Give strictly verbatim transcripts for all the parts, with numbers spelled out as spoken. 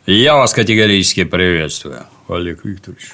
Я вас категорически приветствую, Олег Викторович.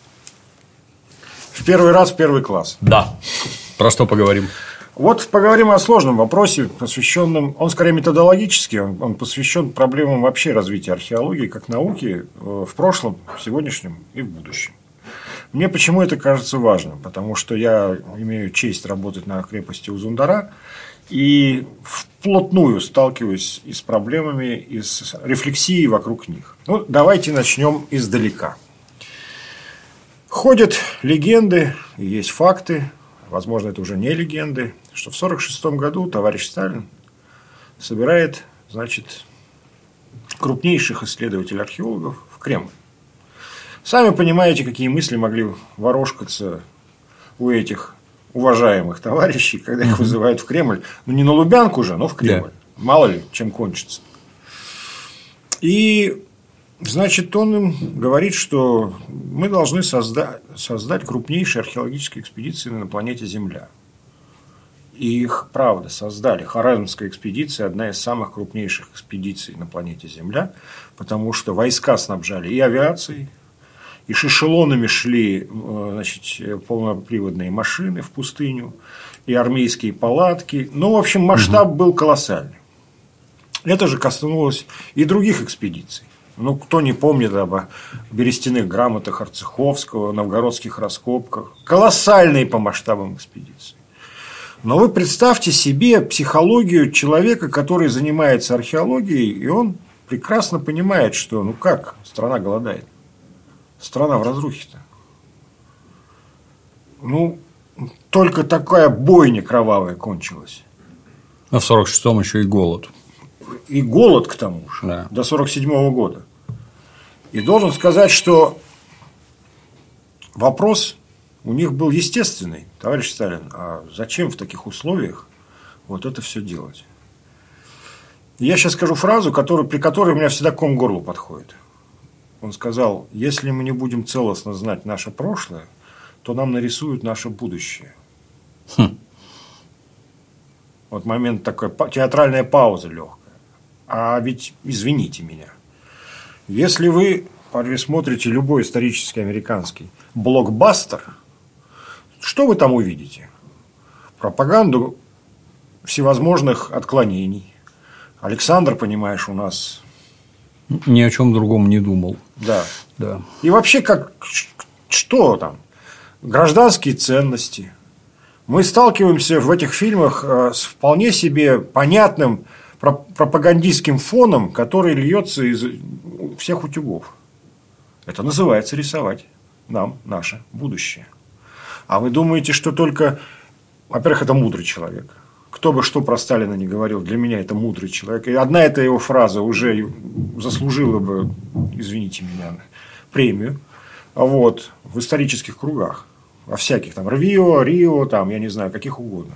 В первый раз в первый класс. Да. Про что поговорим? Вот поговорим о сложном вопросе, посвященном, он скорее методологический, он, он посвящен проблемам вообще развития археологии как науки в прошлом, в сегодняшнем и в будущем. Мне почему это кажется важным? Потому что я имею честь работать на крепости Узундара и вплотную сталкиваюсь и с проблемами, и с рефлексией вокруг них. Ну, давайте начнем издалека. Ходят легенды, и есть факты, возможно, это уже не легенды, что в сорок шестом году товарищ Сталин собирает, значит, крупнейших исследователей-археологов в Кремль. Сами понимаете, какие мысли могли ворожкаться у этих уважаемых товарищей, когда их вызывают в Кремль. Ну, не на Лубянку же, но в Кремль. Да. Мало ли, чем кончится. И, значит, он им говорит, что мы должны созда- создать крупнейшие археологические экспедиции на планете Земля. И их, правда, создали. Харазмская экспедиция – одна из самых крупнейших экспедиций на планете Земля, потому что войска снабжали и авиацией, и с эшелонами шли, значит, полноприводные машины в пустыню, и армейские палатки. Ну, в общем, масштаб был колоссальный. Это же коснулось и других экспедиций. Ну, кто не помнит об берестяных грамотах Арцеховского, новгородских раскопках. Колоссальные по масштабам экспедиции. Но вы представьте себе психологию человека, который занимается археологией, и он прекрасно понимает, что ну как страна голодает. Страна в разрухе-то. Ну, только такая бойня кровавая кончилась. А в сорок шестом еще и голод. И голод, к тому же, да. До сорок седьмого года. И должен сказать, что вопрос у них был естественный. Товарищ Сталин, а зачем в таких условиях вот это все делать? Я сейчас скажу фразу, которую, при которой у меня всегда ком к горлу подходит. Он сказал, если мы не будем целостно знать наше прошлое, то нам нарисуют наше будущее. Хм. Вот момент такой, театральная пауза легкая. А ведь, извините меня, если вы смотрите любой исторический американский блокбастер, что вы там увидите? Пропаганду всевозможных отклонений. Александр, понимаешь, у нас... Ни о чем другом не думал. Да. Да. И вообще, как, что там? Гражданские ценности. Мы сталкиваемся в этих фильмах с вполне себе понятным пропагандистским фоном, который льется из всех утюгов. Это называется рисовать нам наше будущее. А вы думаете, что только... Во-первых, это мудрый человек. Кто бы что про Сталина не говорил, для меня это мудрый человек. И одна эта его фраза уже заслужила бы, извините меня, премию вот, в исторических кругах. Во всяких там Рио, Рио, там, я не знаю, каких угодно.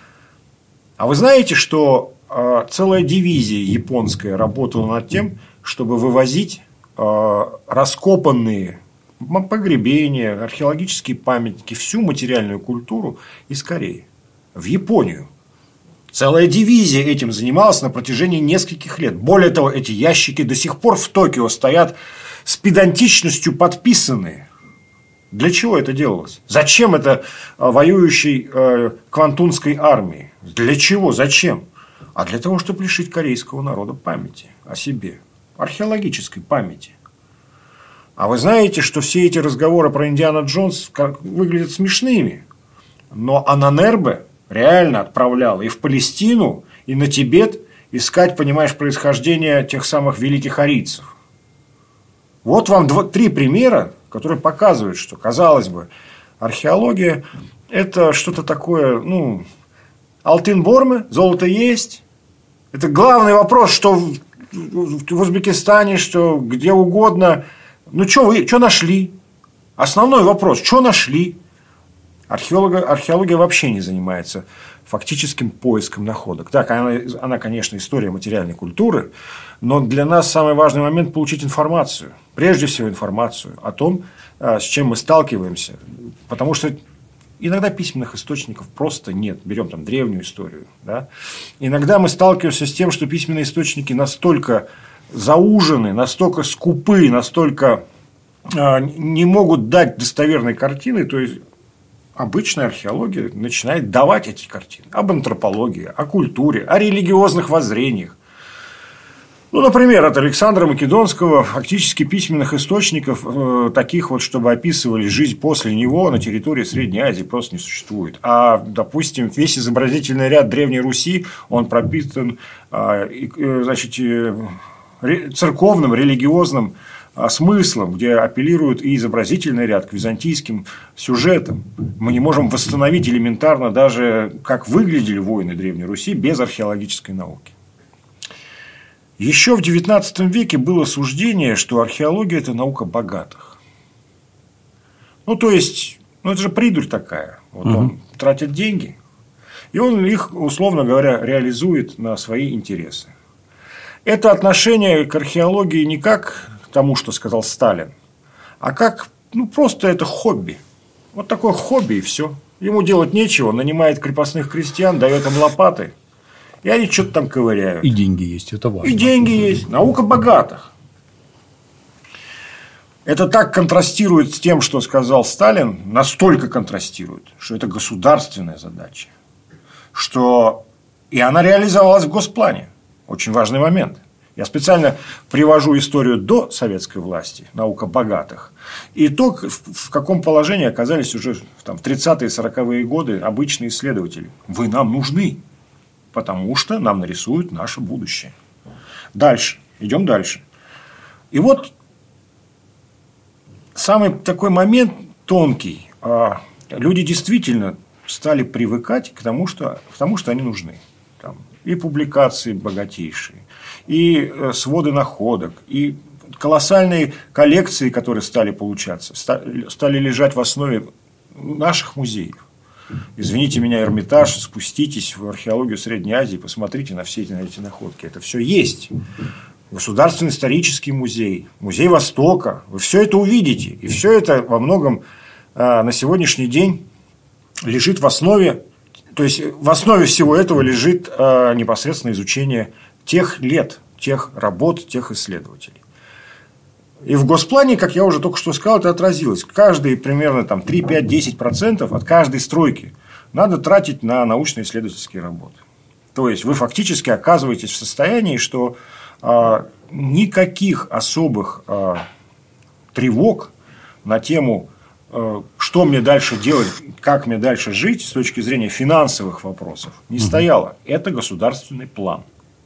А вы знаете, что э, целая дивизия японская работала над тем, чтобы вывозить э, раскопанные погребения, археологические памятники, всю материальную культуру из Кореи в Японию. Целая дивизия этим занималась на протяжении нескольких лет. Более того, эти ящики до сих пор в Токио стоят с педантичностью подписанные. Для чего это делалось? Зачем это воюющей э, квантунской армии? Для чего? Зачем? А для того, чтобы лишить корейского народа памяти о себе. Археологической памяти. А вы знаете, что все эти разговоры про Индиана Джонс выглядят смешными. Но Ананербе реально отправлял и в Палестину, и на Тибет искать, понимаешь, происхождение тех самых великих арийцев. Вот вам два, три примера, которые показывают, что, казалось бы, археология – это что-то такое, ну, алтын-борме, золото есть. Это главный вопрос, что в, в Узбекистане, что где угодно. Ну, что вы, что нашли? Основной вопрос, что нашли? Археолога, археология вообще не занимается фактическим поиском находок. Так, она, она, конечно, история материальной культуры, но для нас самый важный момент – получить информацию. Прежде всего, информацию о том, с чем мы сталкиваемся. Потому что иногда письменных источников просто нет. Берем там древнюю историю. Да? Иногда мы сталкиваемся с тем, что письменные источники настолько заужены, настолько скупы, настолько не могут дать достоверной картины, то есть обычная археология начинает давать эти картины об антропологии, о культуре, о религиозных воззрениях. Ну, например, от Александра Македонского фактически письменных источников, э, таких вот, чтобы описывали жизнь после него на территории Средней Азии, просто не существует. А, допустим, весь изобразительный ряд Древней Руси, он пропитан э, э, значит, э, церковным, религиозным э, смыслом, где апеллируют и изобразительный ряд к византийским сюжетам. Мы не можем восстановить элементарно даже, как выглядели воины Древней Руси без археологической науки. Еще в девятнадцатом веке было суждение, что археология – это наука богатых. Ну, то есть, ну, это же придурь такая. Вот угу. Он тратит деньги, и он их, условно говоря, реализует на свои интересы. Это отношение к археологии не как к тому, что сказал Сталин, а как, ну, просто это хобби. Вот такое хобби, и все. Ему делать нечего, он нанимает крепостных крестьян, дает им лопаты. И они что-то там ковыряют. И деньги есть, это важно. И деньги есть. Наука богатых. Это так контрастирует с тем, что сказал Сталин, настолько контрастирует, что это государственная задача. Что и она реализовалась в госплане. Очень важный момент. Я специально привожу историю до советской власти, наука богатых, и то, в каком положении оказались уже там, в тридцатые и сороковые годы обычные исследователи. Вы нам нужны. Потому что нам нарисуют наше будущее. Дальше. Идем дальше. И вот самый такой момент тонкий. Люди действительно стали привыкать к тому, что, к тому, что они нужны. Там и публикации богатейшие, и своды находок, и колоссальные коллекции, которые стали получаться, стали лежать в основе наших музеев. Извините меня, Эрмитаж, спуститесь в археологию Средней Азии, посмотрите на все эти, на эти находки. Это все есть. Государственный исторический музей, музей Востока. Вы все это увидите. И все это во многом э, на сегодняшний день лежит в основе, то есть в основе всего этого лежит э, непосредственно изучение тех лет, тех работ, тех исследователей. И в госплане, как я уже только что сказал, это отразилось. Каждые примерно там, три, пять, десять процентов от каждой стройки надо тратить на научно-исследовательские работы. То есть, вы фактически оказываетесь в состоянии, что а, никаких особых а, тревог на тему, а, что мне дальше делать, как мне дальше жить с точки зрения финансовых вопросов, не угу. стояло. Это государственный план.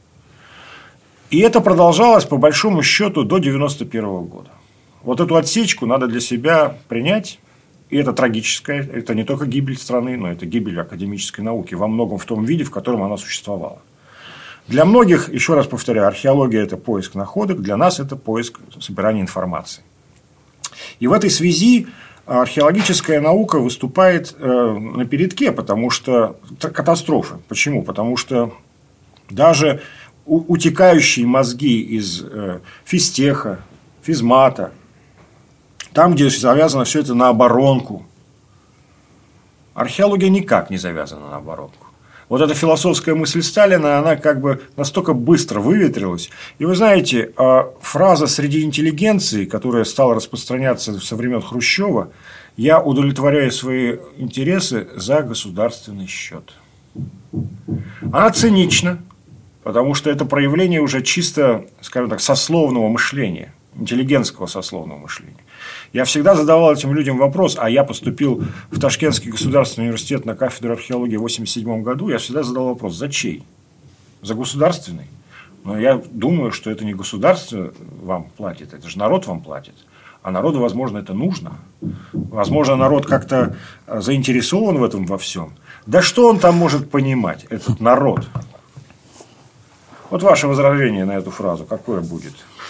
И это продолжалось, по большому счету, до девяносто первого года. Вот эту отсечку надо для себя принять. И это трагическое. Это не только гибель страны, но это гибель академической науки. Во многом в том виде, в котором она существовала. Для многих, еще раз повторяю, археология – это поиск находок. Для нас это поиск собирания информации. И в этой связи археологическая наука выступает на передке, потому что катастрофы. Почему? Потому что даже утекающие мозги из э, физтеха, физмата, там, где завязано все это на оборонку. Археология никак не завязана на оборонку. Вот эта философская мысль Сталина, она как бы настолько быстро выветрилась. И вы знаете, фраза среди интеллигенции, которая стала распространяться со времен Хрущева: «Я удовлетворяю свои интересы за государственный счет». Она цинична. Потому что это проявление уже чисто, скажем так, сословного мышления, интеллигентского сословного мышления. Я всегда задавал этим людям вопрос, а я поступил в Ташкентский государственный университет на кафедру археологии в восемьдесят седьмом году, я всегда задавал вопрос: за чей? За государственный? Но я думаю, что это не государство вам платит, это же народ вам платит. А народу, возможно, это нужно. Возможно, народ как-то заинтересован в этом во всем. Да что он там может понимать, этот народ? Вот ваше возражение на эту фразу какое будет?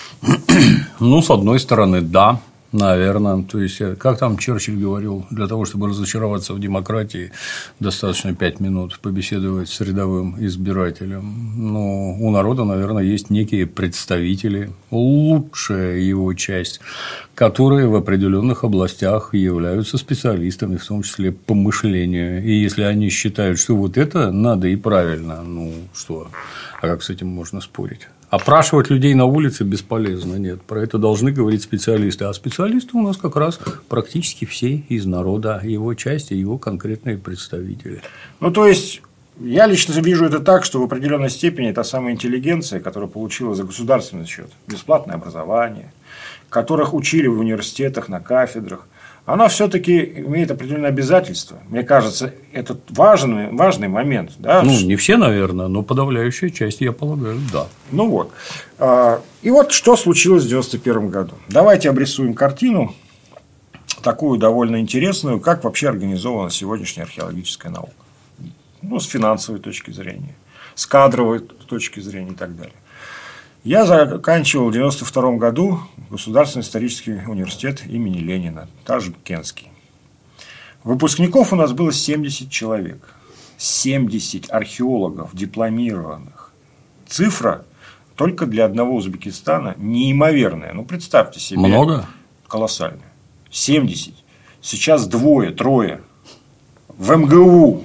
Ну, с одной стороны, да, наверное. То есть, как там Черчилль говорил, для того, чтобы разочароваться в демократии, достаточно пять минут побеседовать с рядовым избирателем. Но у народа, наверное, есть некие представители, лучшая его часть, которые в определенных областях являются специалистами, в том числе по мышлению. И если они считают, что вот это надо и правильно, ну что, а как с этим можно спорить? Опрашивать людей на улице бесполезно. Нет, про это должны говорить специалисты. А специалисты у нас как раз практически все из народа, его части, его конкретные представители. Ну, то есть, я лично вижу это так, что в определенной степени та самая интеллигенция, которая получила за государственный счет бесплатное образование, которых учили в университетах, на кафедрах, она все-таки имеет определенные обязательства. Мне кажется, это важный, важный момент. Да? Ну, не все, наверное, но подавляющая часть, я полагаю, да. Ну вот. И вот что случилось в девяносто первом году. Давайте обрисуем картину, такую довольно интересную, как вообще организована сегодняшняя археологическая наука. Ну, с финансовой точки зрения, с кадровой точки зрения и так далее. Я заканчивал в девяносто втором году Государственный исторический университет имени Ленина, Ташкентский. Выпускников у нас было семьдесят человек. семьдесят археологов, дипломированных. Цифра только для одного Узбекистана неимоверная. Ну, представьте себе. Много? Колоссальная. семьдесят. Сейчас двое, трое. В эм гэ у.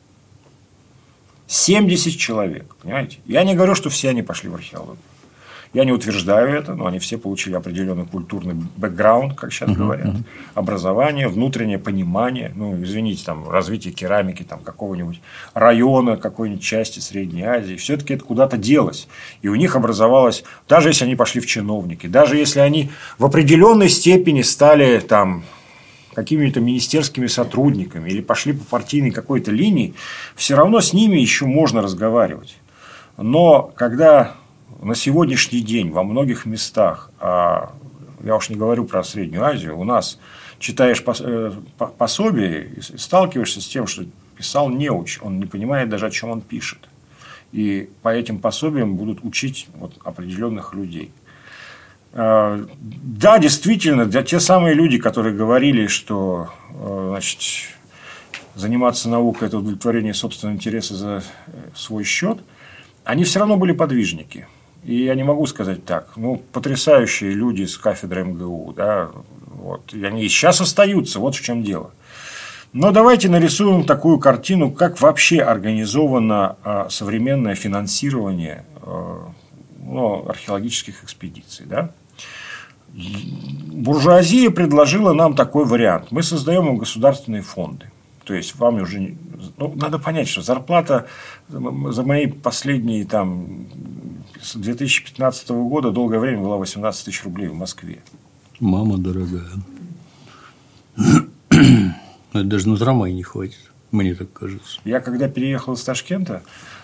семьдесят человек. Понимаете? Я не говорю, что все они пошли в археологию. Я не утверждаю это, но они все получили определенный культурный бэкграунд, как сейчас uh-huh, говорят, uh-huh. образование, внутреннее понимание, ну, извините, там, развитие керамики там, какого-нибудь района, какой-нибудь части Средней Азии. Все-таки это куда-то делось. И у них образовалось, даже если они пошли в чиновники, даже если они в определенной степени стали там, какими-то министерскими сотрудниками или пошли по партийной какой-то линии, все равно с ними еще можно разговаривать. Но когда на сегодняшний день во многих местах, а я уж не говорю про Среднюю Азию, у нас читаешь пособие и сталкиваешься с тем, что писал неуч, он не понимает даже, о чем он пишет. И по этим пособиям будут учить вот определенных людей. Да, действительно, для те самые люди, которые говорили, что значит, заниматься наукой – это удовлетворение собственного интереса за свой счет, они все равно были подвижники. И я не могу сказать так. Ну, потрясающие люди с кафедры эм гэ у, да, вот, и они и сейчас остаются, вот в чем дело. Но давайте нарисуем такую картину, как вообще организовано а, современное финансирование а, ну, археологических экспедиций. Да? Буржуазия предложила нам такой вариант. Мы создаем государственные фонды. То есть, вам уже ну, надо понять, что зарплата за мои последние там, с две тысячи пятнадцатого года долгое время была восемнадцать тысяч рублей в Москве. Мама дорогая. Даже на трамвай не хватит, мне так кажется. Я когда переехал из Ташкента,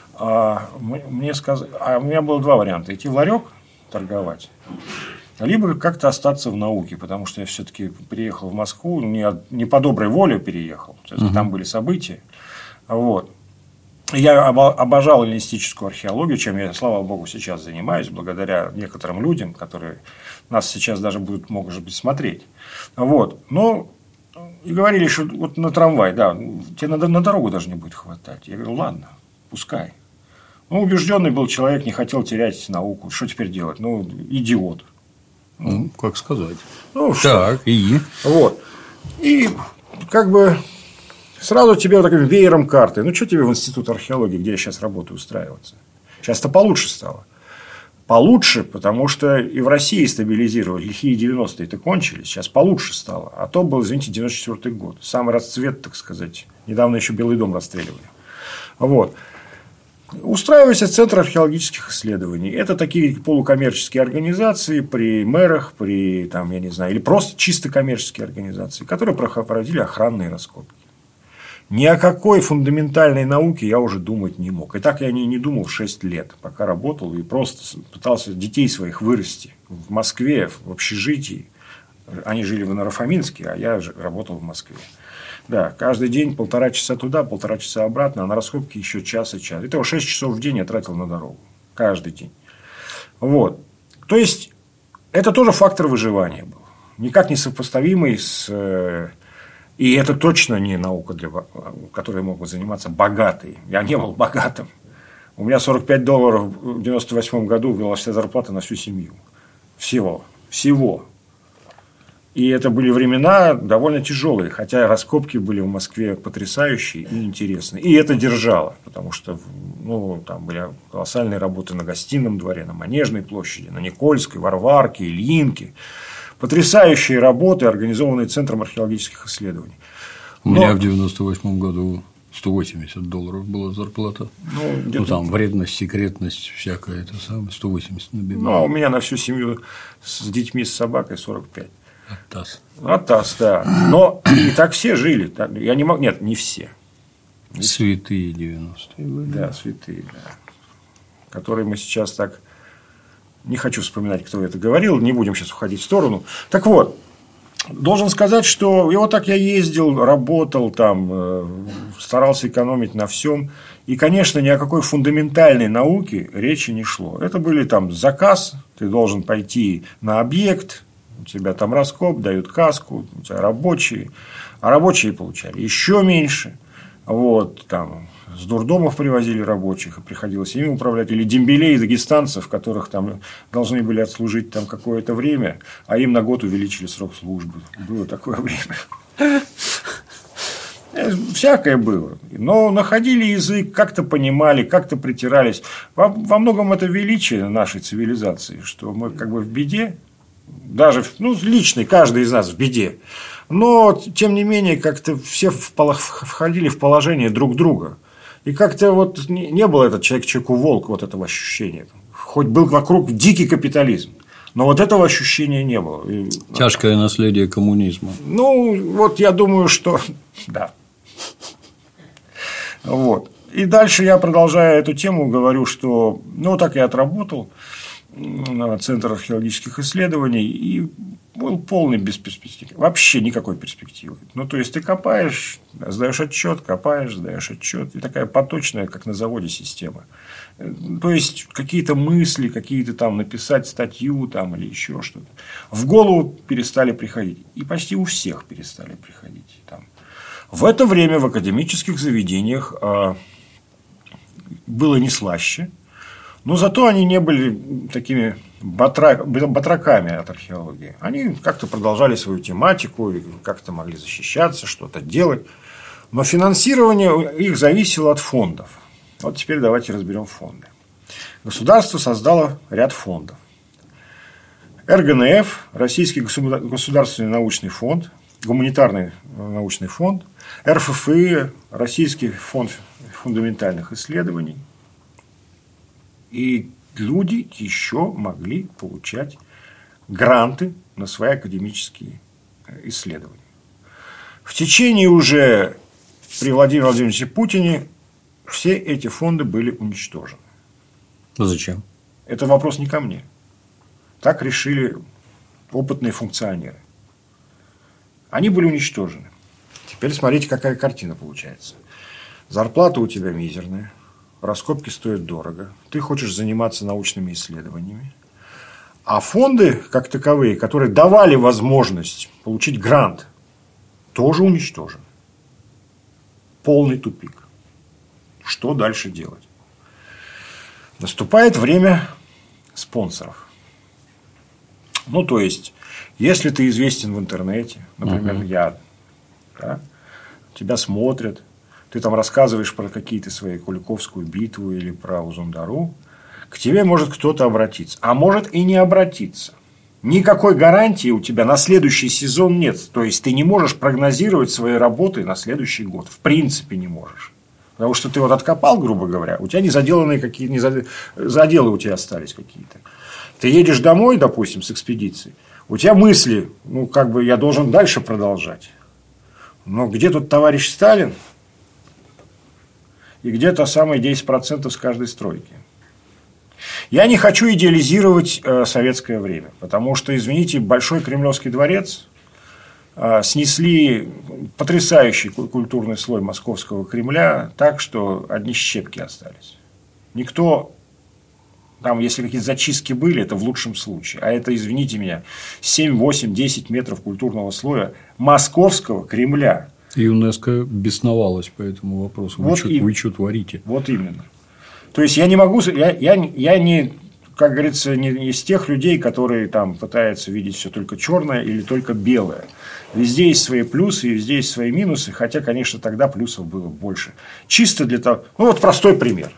мне сказали, а у меня было два варианта: идти в ларек торговать, либо как-то остаться в науке, потому что я все-таки приехал в Москву не, не по доброй воле переехал, uh-huh. там были события. Вот. Я обожал эллинистическую археологию, чем я, слава богу, сейчас занимаюсь, благодаря некоторым людям, которые нас сейчас даже будут, может быть, смотреть. Вот. Но и говорили, что вот на трамвай, да, тебе надо на дорогу даже не будет хватать. Я говорю, ладно, пускай. Ну, убежденный был человек, не хотел терять науку. Что теперь делать? Ну, идиот. Ну, как сказать. Ну, так, и? Вот. И как бы сразу тебе вот таким веером карты. Ну, что тебе в институт археологии, где я сейчас работаю, устраиваться? Сейчас-то получше стало. Получше, потому что и в России стабилизировали. Лихие девяностые-то кончились. Сейчас получше стало. А то был, извините, девяносто четвёртый год. Самый расцвет, так сказать. Недавно еще Белый дом расстреливали. Вот. Устраивается Центр археологических исследований. Это такие полукоммерческие организации при мэрах, при, там, я не знаю, или просто чисто коммерческие организации, которые проводили охранные раскопки. Ни о какой фундаментальной науке я уже думать не мог. И так я не, не думал шесть лет, пока работал и просто пытался детей своих вырасти в Москве, в общежитии. Они жили в Нарафаминске, а я работал в Москве. Да, каждый день полтора часа туда, полтора часа обратно, а на раскопки еще час и час. Итого шесть часов в день я тратил на дорогу. Каждый день. Вот. То есть, это тоже фактор выживания был. Никак не сопоставимый с... И это точно не наука, для... которой могут заниматься богатые. Я не был богатым. У меня сорок пять долларов в девяносто восьмом году была вся зарплата на всю семью. Всего. Всего. И это были времена довольно тяжелые, хотя раскопки были в Москве потрясающие и интересные. И это держало, потому что Ну, там были колоссальные работы на Гостином дворе, на Манежной площади, на Никольской, Варварке, Ильинке. Потрясающие работы, организованные Центром археологических исследований. У Но... меня в девяносто восьмом году сто восемьдесят долларов была зарплата. Ну, ну там вредность, секретность, всякое это самое, сто восемьдесят набивали. Ну, а у меня на всю семью с детьми, с собакой сорок пять. Атас. Атас, да. Но и так все жили. Я не мог... Нет, не все. Святые девяностые были. Да, святые, да. Которые мы сейчас так... Не хочу вспоминать, кто это говорил, не будем сейчас уходить в сторону. Так вот, должен сказать, что и вот так я ездил, работал там, старался экономить на всем. И, конечно, ни о какой фундаментальной науке речи не шло. Это были там заказ, ты должен пойти на объект, у тебя там раскоп, дают каску, у тебя рабочие, а рабочие получали еще меньше. Вот, там, с дурдомов привозили рабочих, и приходилось ими управлять. Или дембелей, дагестанцев, которых там должны были отслужить там какое-то время, а им на год увеличили срок службы. Было такое время. Всякое было. Но находили язык, как-то понимали, как-то притирались. Во, во многом это величие нашей цивилизации, что мы как бы в беде, даже ну, личный, каждый из нас в беде. Но, тем не менее, как-то все входили в положение друг друга. И как-то вот не было этот человек человеку волк, вот этого ощущения. Хоть был вокруг дикий капитализм, но вот этого ощущения не было. Тяжкое наследие коммунизма. Ну, вот я думаю, что да. Вот. И дальше я, продолжая эту тему, говорю, что ну так я отработал на Центр археологических исследований и был полный без перспективы. Вообще никакой перспективы. Ну, то есть, ты копаешь, сдаешь отчет, копаешь, сдаешь отчет. И такая поточная, как на заводе, система. То есть, какие-то мысли, какие-то там написать статью там, или еще что-то. В голову перестали приходить. И почти у всех перестали приходить. Там. В это время в академических заведениях э, было не слаще. Но зато они не были такими батрак, батраками от археологии. Они как-то продолжали свою тематику, как-то могли защищаться, что-то делать. Но финансирование их зависело от фондов. Вот теперь давайте разберем фонды. Государство создало ряд фондов. эр гэ эн эф, Российский государственный научный фонд, Гуманитарный научный фонд, эр эф эф и, Российский фонд фундаментальных исследований. И люди еще могли получать гранты на свои академические исследования. В течение уже при Владимире Владимировиче Путине все эти фонды были уничтожены. Ну, зачем? Это вопрос не ко мне. Так решили опытные функционеры. Они были уничтожены. Теперь смотрите, какая картина получается. Зарплата у тебя мизерная. Раскопки стоят дорого. Ты хочешь заниматься научными исследованиями. А фонды, как таковые, которые давали возможность получить грант, тоже уничтожены. Полный тупик. Что дальше делать? Наступает время спонсоров. Ну, то есть, если ты известен в интернете, например, uh-huh. я, да, тебя смотрят, ты там рассказываешь про какие-то свои Куликовскую битву или про Узундару, к тебе может кто-то обратиться. А может и не обратиться. Никакой гарантии у тебя на следующий сезон нет. То есть, ты не можешь прогнозировать свои работы на следующий год. В принципе, не можешь. Потому что ты вот откопал, грубо говоря, у тебя незаделанные какие-то, незад... заделы у тебя остались какие-то. Ты едешь домой, допустим, с экспедиции, у тебя мысли, ну, как бы я должен дальше продолжать. Но где тут товарищ Сталин? И где-то самые десять процентов с каждой стройки. Я не хочу идеализировать э, советское время, потому что, извините, Большой Кремлевский дворец э, снесли потрясающий культурный слой московского Кремля так, что одни щепки остались. Никто, там, если какие-то зачистки были, это в лучшем случае. А это, извините меня, семь, восемь, десять метров культурного слоя московского Кремля. ЮНЕСКО бесновалась по этому вопросу. Вы, вот что, вы что творите? Вот именно. То есть, я не могу... Я, я, я не, как говорится, не из тех людей, которые там пытаются видеть все только черное или только белое. Везде есть свои плюсы и везде есть свои минусы. Хотя, конечно, тогда плюсов было больше. Чисто для того... Ну, вот простой пример.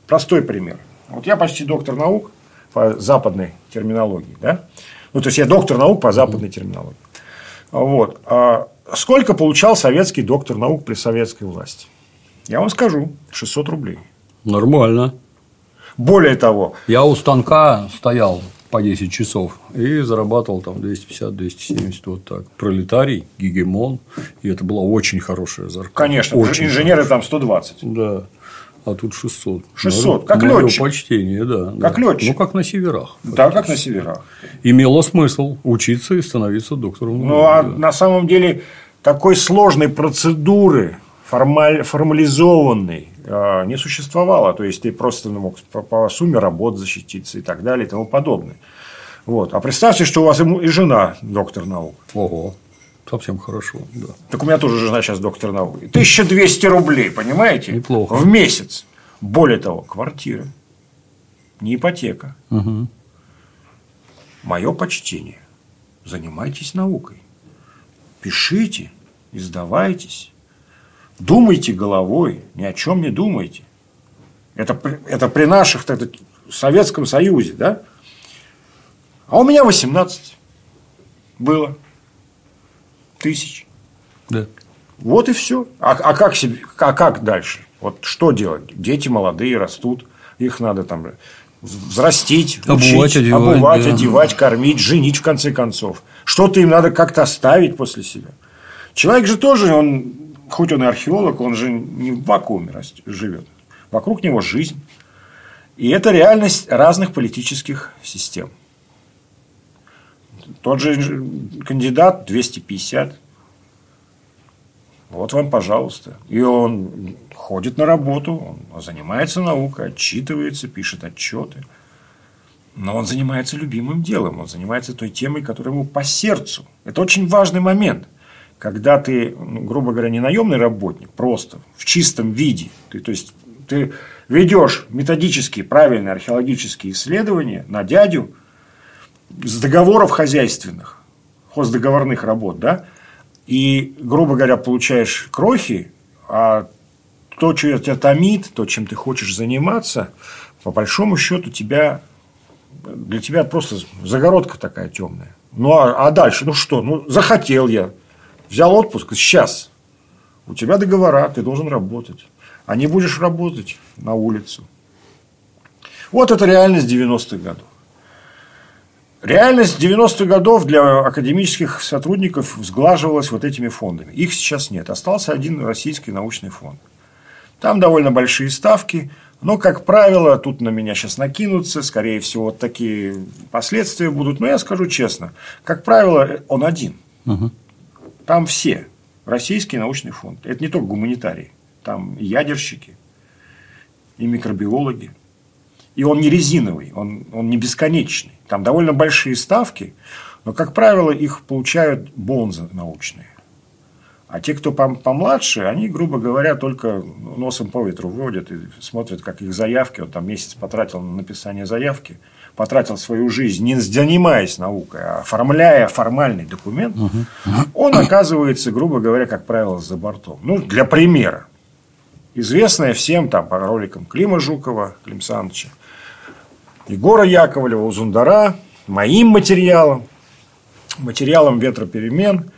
простой пример. Вот я почти доктор наук по западной терминологии. Да? Ну, то есть, я доктор наук по западной терминологии. Вот. А сколько получал советский доктор наук при советской власти? Я вам скажу. шестьсот рублей. Нормально. Более того. Я у станка стоял по десять часов и зарабатывал там двести пятьдесят - двести семьдесят, вот так. Пролетарий, гегемон. И это была очень хорошая зарплата. Конечно. Очень инженеры хорошая. Там сто двадцать. Да. А тут шестьсот. шестьсот. Как Моё летчик. почтение, да. Как да. летчик. Ну, как на северах. Да, как на северах. Имело смысл учиться и становиться доктором. Ну, а да. На самом деле, такой сложной процедуры, формаль... формализованной, э, не существовало. То есть, ты просто ну, мог по, по сумме работ защититься и так далее и тому подобное. Вот. А представьте, что у вас и жена доктор наук. Ого. Совсем хорошо, да. Так у меня тоже жена сейчас доктор наук. тысяча двести рублей, понимаете? Неплохо. В месяц. Более того, квартира. Не ипотека. Угу. Мое почтение. Занимайтесь наукой. Пишите, издавайтесь. Думайте головой, ни о чем не думайте. Это, это при наших это, Советском Союзе, да? А у меня восемнадцать было тысяч. Да. Вот и все. А, а, как себе, а как дальше? Вот что делать? Дети молодые растут, их надо там взрастить, обувать, учить, одевать, обувать, да. одевать, кормить, женить в конце концов. Что-то им надо как-то оставить после себя. Человек же тоже, он, хоть он и археолог, он же не в вакууме живет. Вокруг него жизнь. И это реальность разных политических систем. Тот же кандидат двести пятьдесят. Вот вам, пожалуйста. И он ходит на работу, он занимается наукой, отчитывается, пишет отчеты. Но он занимается любимым делом, он занимается той темой, которая ему по сердцу. Это очень важный момент. Когда ты, грубо говоря, не наемный работник, просто в чистом виде. Ты, то есть, ты ведешь методические, правильные археологические исследования на дядю с договоров хозяйственных, хоздоговорных работ, да, и, грубо говоря, получаешь крохи, а то, что тебя томит, то, чем ты хочешь заниматься, по большому счету тебя, для тебя просто загородка такая темная. Ну, а, а дальше, ну что, ну, захотел я, взял отпуск, сейчас у тебя договора, ты должен работать, а не будешь работать на улицу. Вот это реальность девяностых годов. Реальность девяностых годов для академических сотрудников сглаживалась вот этими фондами. Их сейчас нет. Остался один российский научный фонд. Там довольно большие ставки, но, как правило, тут на меня сейчас накинутся, скорее всего, вот такие последствия будут. Но я скажу честно, как правило, он один. Угу. Там все. Российский научный фонд. Это не только гуманитарии. Там и ядерщики, и микробиологи. И он не резиновый, он, он не бесконечный. Там довольно большие ставки, но, как правило, их получают бонзы научные. А те, кто помладше, они, грубо говоря, только носом по ветру водят и смотрят, как их заявки. Он там месяц потратил на написание заявки, потратил свою жизнь, не занимаясь наукой, а оформляя формальный документ. Угу. Он оказывается, грубо говоря, как правило, за бортом. Ну, для примера. Известная всем там, по роликам Клима Жукова, Клим Саныча, Егора Яковлева, Узундара, моим материалом, материалом «Ветроперемен»,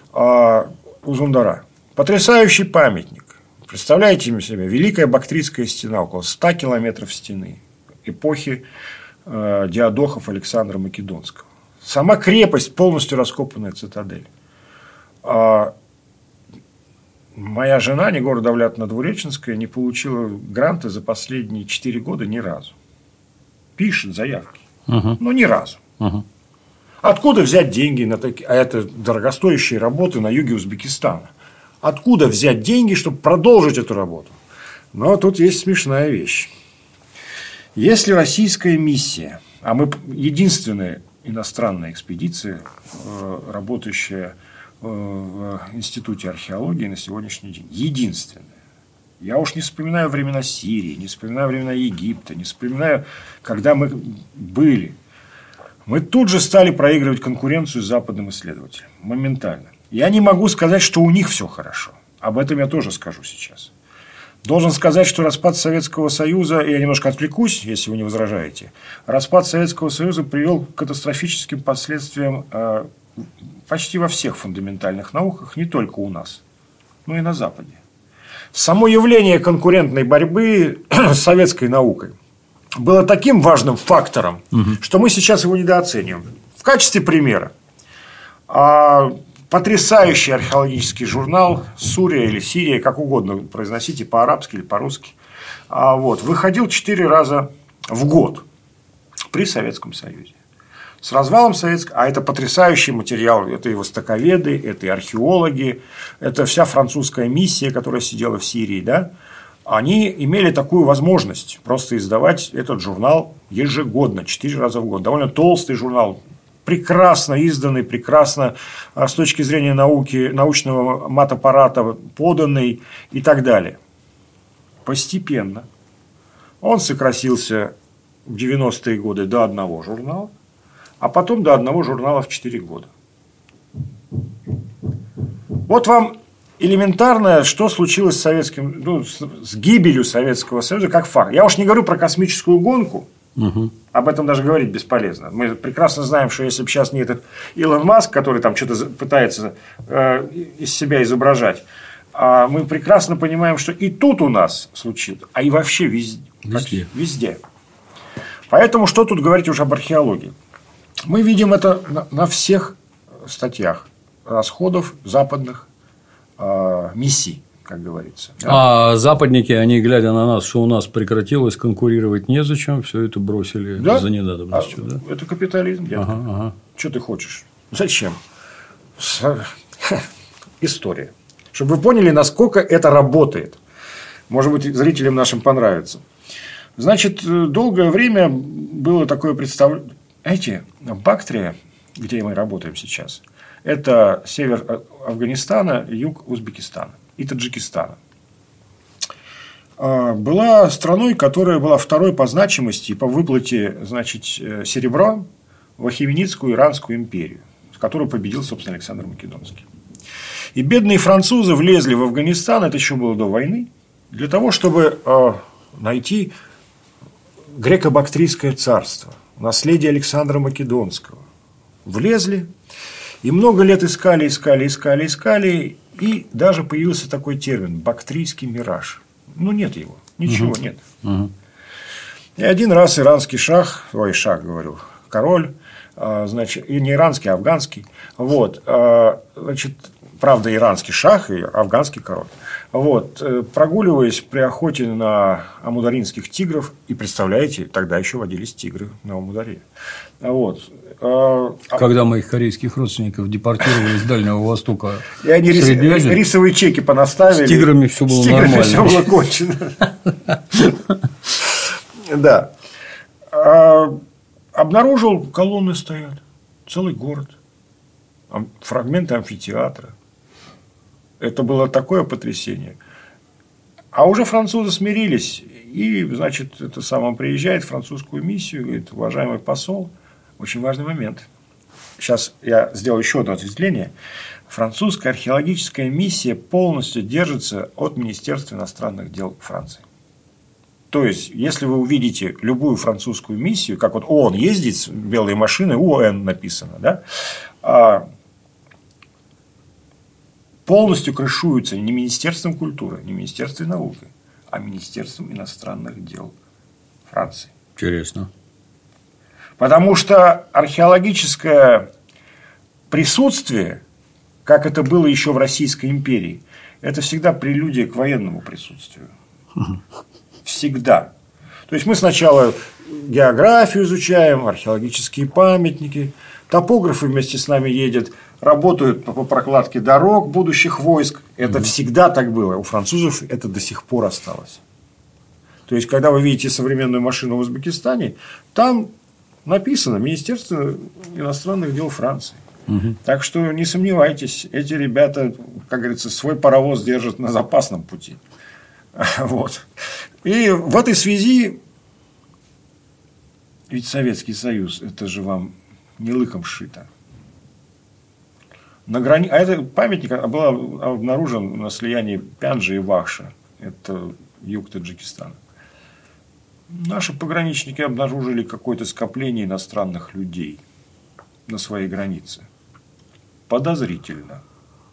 Узундара. Потрясающий памятник. Представляете себе, Великая Бактрийская стена, около ста километров стены эпохи э, диадохов Александра Македонского. Сама крепость, полностью раскопанная цитадель. А моя жена, Негора Давлятовна Двуреченская, не получила гранты за последние четыре года ни разу. Пишет заявки, угу. но ни разу. Угу. Откуда взять деньги на такие, а это дорогостоящие работы на юге Узбекистана? Откуда взять деньги, чтобы продолжить эту работу? Но тут есть смешная вещь. Если российская миссия, а мы единственная иностранная экспедиция, работающая в Институте археологии на сегодняшний день, единственная. Я уж не вспоминаю времена Сирии, не вспоминаю времена Египта, не вспоминаю, когда мы были. Мы тут же стали проигрывать конкуренцию с западным исследователем. Моментально. Я не могу сказать, что у них все хорошо. Об этом я тоже скажу сейчас. Должен сказать, что распад Советского Союза, я немножко отвлекусь, если вы не возражаете, распад Советского Союза привел к катастрофическим последствиям почти во всех фундаментальных науках, не только у нас, но и на Западе. Само явление конкурентной борьбы с советской наукой было таким важным фактором, угу. что мы сейчас его недооцениваем. В качестве примера потрясающий археологический журнал «Сурия» или «Сирия», как угодно произносите, по-арабски или по-русски, вот, выходил четыре раза в год при Советском Союзе. С развалом советского, а это потрясающий материал, это и востоковеды, это и археологи, это вся французская миссия, которая сидела в Сирии, да, они имели такую возможность просто издавать этот журнал ежегодно, четыре раза в год. Довольно толстый журнал, прекрасно изданный, прекрасно с точки зрения науки, научного мат-аппарата поданный и так далее. Постепенно он сократился в девяностые годы до одного журнала, а потом до одного журнала в четыре года. Вот вам элементарное, что случилось с советским, ну, с гибелью Советского Союза как факт. Я уж не говорю про космическую гонку. Угу. Об этом даже говорить бесполезно. Мы прекрасно знаем, что если бы сейчас не этот Илон Маск, который там что-то пытается э, из себя изображать, а мы прекрасно понимаем, что и тут у нас случилось, а и вообще везде. Везде. везде. Поэтому что тут говорить уже об археологии? Мы видим это на, на всех статьях расходов западных э, миссий, как говорится. Да? А западники, они, глядя на нас, что у нас прекратилось, конкурировать незачем, все это бросили да? за ненадобностью. А, да? Это капитализм. Ага, ага. Что ты хочешь? Зачем? История. Чтобы вы поняли, насколько это работает. Может быть, зрителям нашим понравится. Значит, долгое время было такое представление. Эти Бактрия, где мы работаем сейчас, это север Афганистана, юг Узбекистана и Таджикистана. Была страной, которая была второй по значимости и по выплате, значит, серебра в Ахименидскую Иранскую империю, в которую победил, собственно, Александр Македонский. И бедные французы влезли в Афганистан, это еще было до войны, для того, чтобы найти греко-бактрийское царство, наследие Александра Македонского. Влезли и много лет искали, искали, искали, искали, и даже появился такой термин – бактрийский мираж. Ну, нет его, ничего угу. нет. Угу. И один раз иранский шах, ой, шах, говорю, король, значит, и не иранский, а афганский, вот, значит, правда, иранский шах и афганский король. Вот, прогуливаясь при охоте на амударинских тигров, и представляете, тогда еще водились тигры на Амударе. Вот. Когда моих корейских родственников депортировали с Дальнего Востока, и они рис... рисовые чеки понаставили. С тиграми все было с тиграми нормально. Все было кончено. Да. Обнаружил, колонны стоят, целый город, фрагменты амфитеатра. Это было такое потрясение. А уже французы смирились. И, значит, это сам он приезжает в французскую миссию, говорит: уважаемый посол, очень важный момент. Сейчас я сделаю еще одно ответвление. Французская археологическая миссия полностью держится от Министерства иностранных дел Франции. То есть, если вы увидите любую французскую миссию, как вот ООН ездит с белой машиной, ООН написано, да, полностью крышуются не Министерством культуры, не Министерством науки, а Министерством иностранных дел Франции. Интересно. Потому что археологическое присутствие, как это было еще в Российской империи, это всегда прелюдия к военному присутствию. Всегда. То есть мы сначала географию изучаем, археологические памятники, топографы вместе с нами едут, работают по прокладке дорог будущих войск. Это mm-hmm. всегда так было. У французов это до сих пор осталось. То есть, когда вы видите современную машину в Узбекистане, там написано Министерство иностранных дел Франции. Mm-hmm. Так что не сомневайтесь, эти ребята, как говорится, свой паровоз держат на запасном пути. Вот. И в этой связи, ведь Советский Союз, это же вам не лыком шито. На грани... А этот памятник был обнаружен на слиянии Пянджи и Вахша. Это юг Таджикистана. Наши пограничники обнаружили какое-то скопление иностранных людей на своей границе. Подозрительно.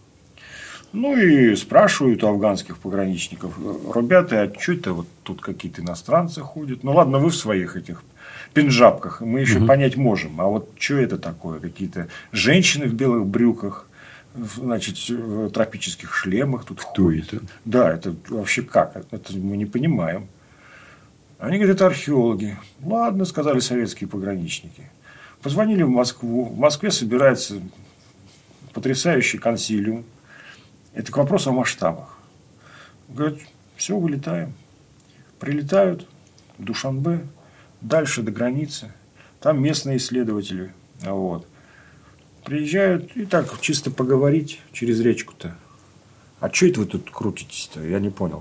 Ну и спрашивают у афганских пограничников: ребята, а что это вот тут какие-то иностранцы ходят? Ну ладно, вы в своих этих пинджабках, мы еще угу. понять можем. А вот что это такое? Какие-то женщины в белых брюках, значит, в тропических шлемах тут ходят. Это? Да, это вообще как? Это мы не понимаем. Они говорят, это археологи. Ладно, сказали советские пограничники. Позвонили в Москву. В Москве собирается потрясающий консилиум. Это к вопросу о масштабах. Говорят, все, вылетаем. Прилетают в Душанбе, дальше до границы. Там местные исследователи. Вот. Приезжают и так чисто поговорить через речку-то. А что это вы тут крутитесь-то? Я не понял.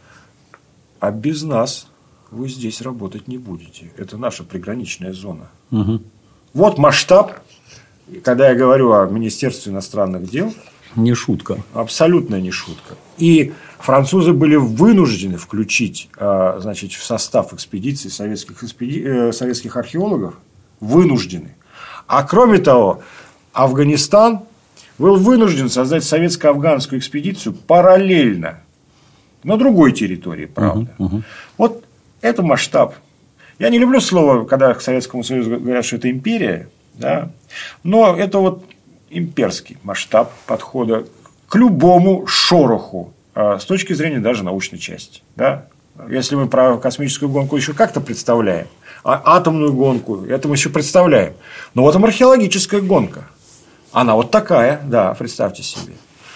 А без нас вы здесь работать не будете. Это наша приграничная зона. Угу. Вот масштаб. Когда я говорю о Министерстве иностранных дел, не шутка. Абсолютно не шутка. И французы были вынуждены включить, значит, в состав экспедиции советских, экспеди... советских археологов. Вынуждены. А кроме того, Афганистан был вынужден создать советско-афганскую экспедицию параллельно на другой территории, правда. Угу, угу. Вот это масштаб. Я не люблю слово, когда к Советскому Союзу говорят, что это империя, да? Но это вот имперский масштаб подхода к любому шороху с точки зрения даже научной части. Да? Если мы про космическую гонку еще как-то представляем, а атомную гонку, это мы еще представляем. Но вот там археологическая гонка. Она вот такая, да, представьте себе.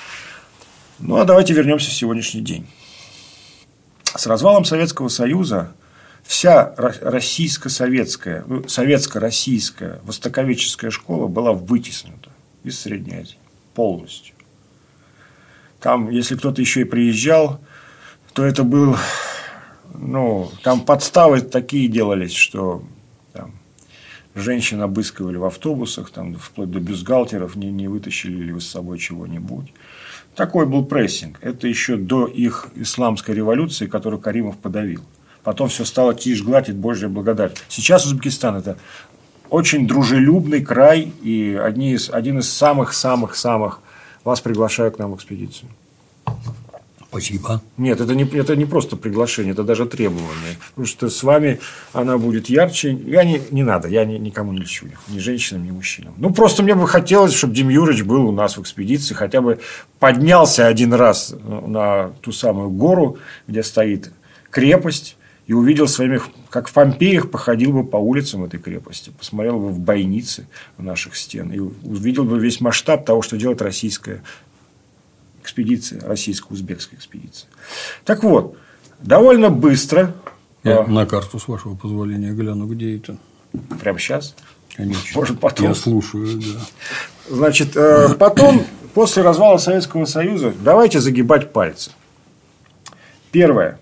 Ну, а давайте вернемся в сегодняшний день. С развалом Советского Союза вся российско-советская, советско-российская востоковедческая школа была вытеснута из Средней Азии полностью. Там, если кто-то еще и приезжал, то это был, ну, там подставы такие делались, что там, женщин обыскивали в автобусах, там, вплоть до бюстгальтеров, не, не вытащили ли вы с собой чего-нибудь. Такой был прессинг. Это еще до их исламской революции, которую Каримов подавил. Потом все стало тишь гладь и Божья благодать. Сейчас Узбекистан – это очень дружелюбный край, и одни из, один из самых-самых-самых вас приглашаю к нам в экспедицию. Спасибо. Нет, это не, это не просто приглашение, это даже требование. Потому что с вами она будет ярче. Я не, не надо, я ни, никому не лечу. Ни женщинам, ни мужчинам. Ну, просто мне бы хотелось, чтобы Дим Юрьевич был у нас в экспедиции, хотя бы поднялся один раз на ту самую гору, где стоит крепость, и увидел своими, как в Помпеях, походил бы по улицам этой крепости, посмотрел бы в бойницы наших стен и увидел бы весь масштаб того, что делает российская экспедиция, российско-узбекская экспедиция. Так вот, довольно быстро. Я а... на карту, с вашего позволения, гляну, где это. Прямо сейчас? Конечно. Может, потом. Я слушаю, да. Значит, потом, после развала Советского Союза, давайте загибать пальцы. Первое.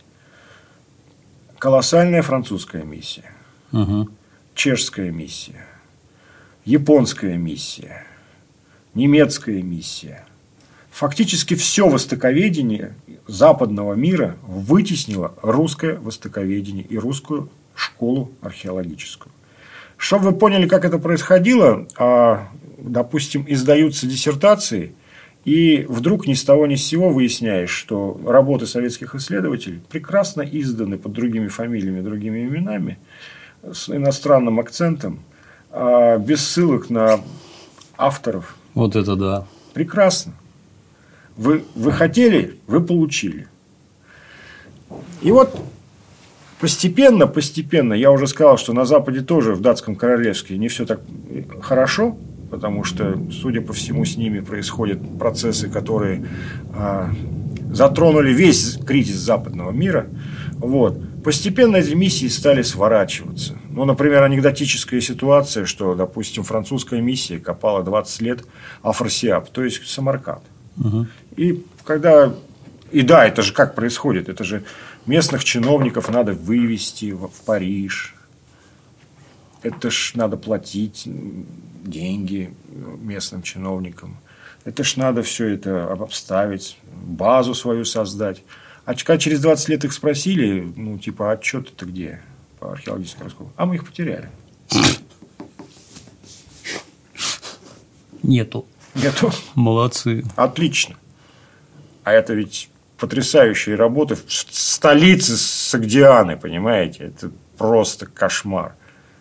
Колоссальная французская миссия, угу. Чешская миссия, японская миссия, немецкая миссия. Фактически все востоковедение западного мира вытеснило русское востоковедение и русскую школу археологическую. Чтобы вы поняли, как это происходило, допустим, издаются диссертации, и вдруг ни с того ни с сего выясняешь, что работы советских исследователей прекрасно изданы под другими фамилиями, другими именами, с иностранным акцентом, без ссылок на авторов. Вот это да. Прекрасно. Вы, вы хотели, вы получили. И вот постепенно, постепенно, я уже сказал, что на Западе тоже, в датском королевстве, не все так хорошо. Потому что, судя по всему, с ними происходят процессы, которые а, затронули весь кризис западного мира. Вот. Постепенно эти миссии стали сворачиваться. Ну, например, анекдотическая ситуация, что, допустим, французская миссия копала двадцать лет Афросиаб, то есть Самарканд. Угу. И когда... И да, это же как происходит? Это же местных чиновников надо вывести в Париж. Это ж надо платить деньги местным чиновникам. Это ж надо все это обставить, базу свою создать. А когда через двадцать лет их спросили, ну, типа, отчеты-то где по археологическому раскопу? А мы их потеряли. Нету. Нету? Молодцы. Отлично. А это ведь потрясающие работы в столице Согдианы, понимаете? Это просто кошмар.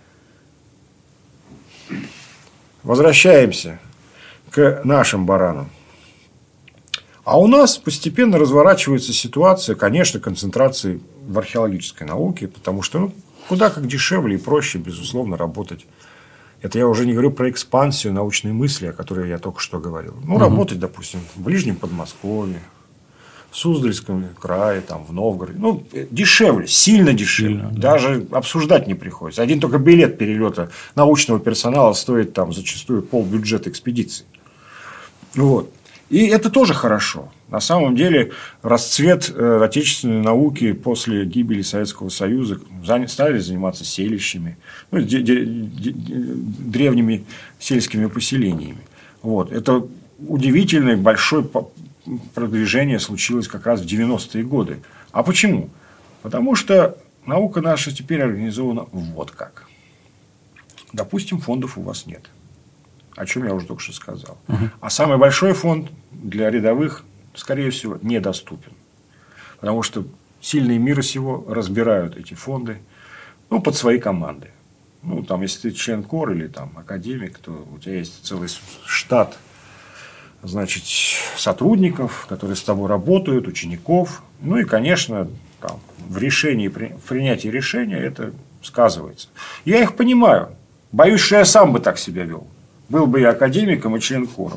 Возвращаемся к нашим баранам. А у нас постепенно разворачивается ситуация, конечно, концентрации в археологической науке, потому что ну, куда как дешевле и проще, безусловно, работать. Это я уже не говорю про экспансию научной мысли, о которой я только что говорил. Ну, угу. Работать, допустим, в Ближнем Подмосковье, в Суздальском крае, там, в Новгороде. Ну, дешевле, сильно дешевле. Сильно, да. Даже обсуждать не приходится. Один только билет перелета научного персонала стоит там, зачастую полбюджета экспедиции. Вот. И это тоже хорошо. На самом деле, расцвет э, отечественной науки после гибели Советского Союза стали заниматься селищами, ну, де- де- де- древними сельскими поселениями. Вот. Это удивительное большое продвижение случилось как раз в девяностые годы. А почему? Потому что наука наша теперь организована вот как. Допустим, фондов у вас нет. О чем я уже только что сказал. Угу. А самый большой фонд для рядовых, скорее всего, недоступен. Потому что сильные мира сего разбирают эти фонды ну, под свои команды. Ну, там, если ты член КОР или там, академик, то у тебя есть целый штат значит, сотрудников, которые с тобой работают, учеников. Ну и, конечно, там, в решении, в принятии решения это сказывается. Я их понимаю. Боюсь, что я сам бы так себя вел. Был бы я академиком и член КОРа.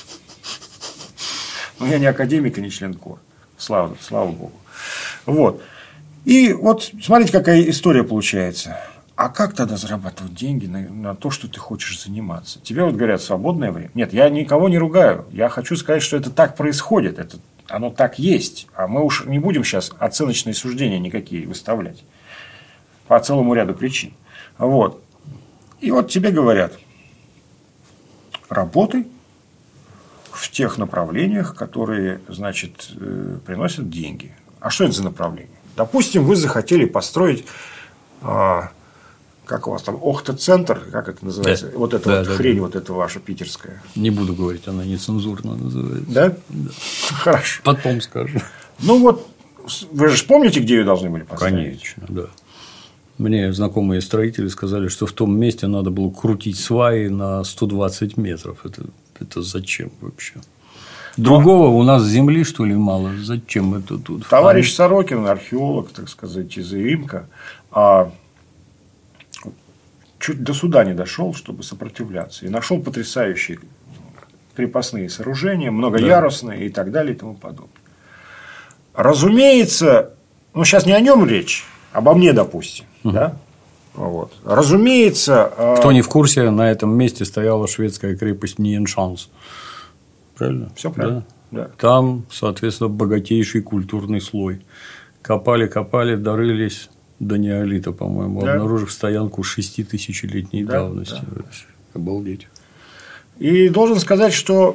Но я не академик и не член КОРа. Слава, слава Богу. Вот. И вот смотрите, какая история получается. А как тогда зарабатывать деньги на, на то, что ты хочешь заниматься? Тебе вот говорят, свободное время. Нет, я никого не ругаю. Я хочу сказать, что это так происходит. Это, оно так есть. А мы уж не будем сейчас оценочные суждения никакие выставлять. По целому ряду причин. Вот. И вот тебе говорят, работай в тех направлениях, которые, значит, приносят деньги. А что это за направление? Допустим, вы захотели построить, а, как у вас там, Охта-центр, как это называется? Да. Вот эта да, вот да, хрень, да. Вот эта ваша питерская. Не буду говорить, она нецензурно называется. Да? Да. Хорошо. Потом скажу. Ну вот, вы же помните, где ее должны были поставить? Конечно, да. Мне знакомые строители сказали, что в том месте надо было крутить сваи на сто двадцать метров. Это, это зачем вообще? Другого у нас земли, что ли, мало? Зачем это тут? Товарищ Сорокин, археолог, так сказать, из Иримка, а чуть до суда не дошел, чтобы сопротивляться. И нашел потрясающие крепостные сооружения, многоярусные да. и так далее и тому подобное. Разумеется, ну сейчас не о нем речь, обо мне, допустим. Угу. Да? Вот. Разумеется. Кто не в курсе, на этом месте стояла шведская крепость Ниеншанс. Правильно? Все правильно. Да? Да. Там, соответственно, богатейший культурный слой. Копали, копали, дорылись до неолита, по-моему, да. обнаружив стоянку шеститысячелетней да, давности. Да. Обалдеть. И должен сказать, что